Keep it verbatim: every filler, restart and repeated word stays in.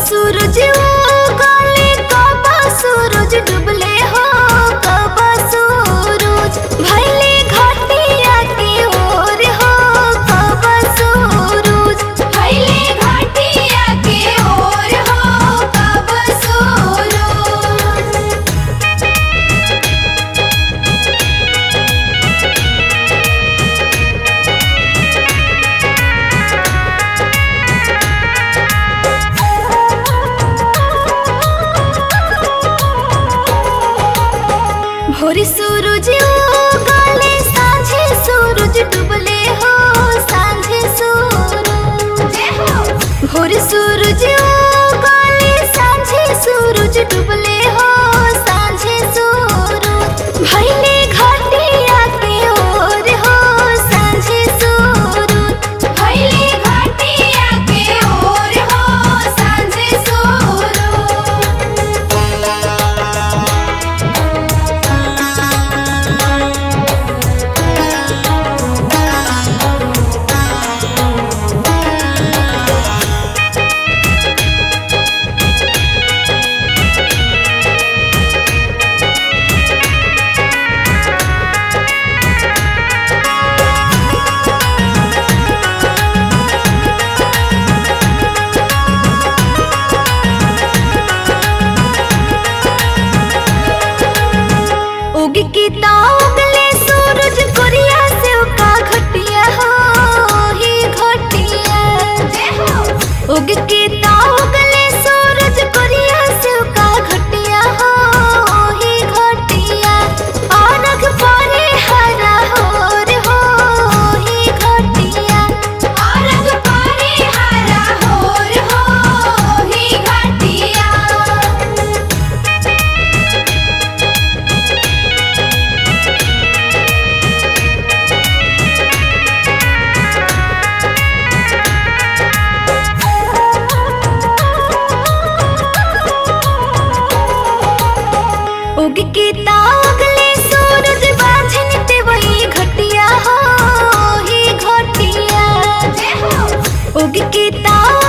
सूरज उगले कब सूरज डूबले हो कब सूरज भइले घाटिया के ओर हो कब सूरज भइले घाटिया के ओर हो कब सूरज। भोर सूरज उगले सांझे सूरज डूबले हो सांझे सूरज भोर सूरज उगले सांझे सूरज डूबले हो सांझे सूरज भइले घाटिया के ओर हो सांझे सूरज भइले घाटिया के ओर हो सांझे सूरज। उग के ताउगले सूरज कोरिया से का घटिया हो ही घटिया उग के ताउगले सूरज कोरिया से का घटिया हो ही घटिया आनख पारे हरा होर हो ही घटिया आनख पारे हरा होर हो ही घटिया। उग के ताउगले सूरज बाझन ते वही घटिया हो ही घटिया उग के ताउ